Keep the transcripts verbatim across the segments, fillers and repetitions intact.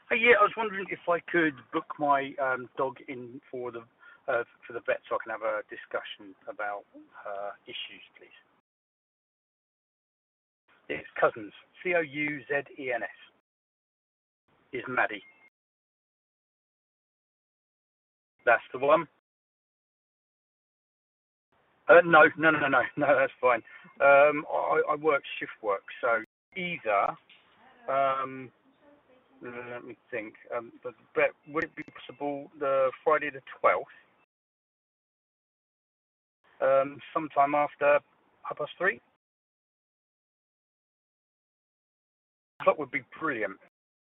Hey, yeah, I was wondering if I could book my um, dog in for the uh, for the vet so I can have a discussion about uh, issues, please. It's Cousins, C O U Z E N S. Is Maddie. That's the one. Uh, no, no, no, no, no, that's fine. Um, I, I work shift work, so either, um, let me think, um, but, but would it be possible the Friday the twelfth, um, sometime after half past three? That would be brilliant.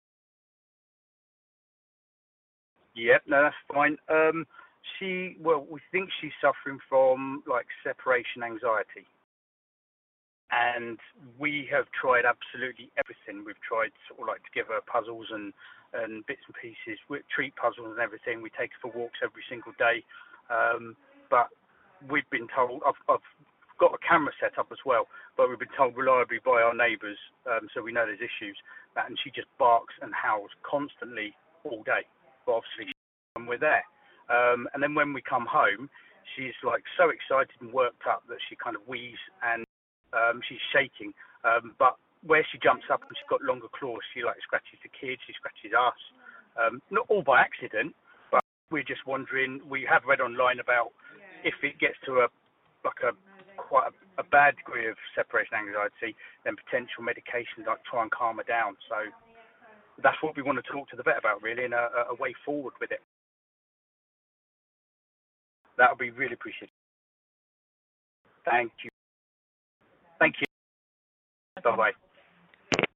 Yep, no, that's fine. Um, she, well, we think she's suffering from like separation anxiety, and we have tried absolutely everything. We've tried sort of like to give her puzzles and and bits and pieces, we treat puzzles and everything. We take her for walks every single day, um, but we've been told I've, I've got a camera set up as well, but we've been told reliably by our neighbours, um, so we know there's issues. That, and she just barks and howls constantly all day. But obviously, when we're there, um, and then when we come home, she's like so excited and worked up that she kind of wheezes and um, she's shaking. Um, but where she jumps up and she's got longer claws, she like scratches the kids, she scratches us. Um, not all by accident, but we're just wondering. We have read online about if it gets to a like a quite a, a bad degree of separation anxiety, then potential medications like try and calm her down. So that's what we want to talk to the vet about, really, and a, a way forward with it. That would be really appreciated. Thank you. Thank you. Bye bye.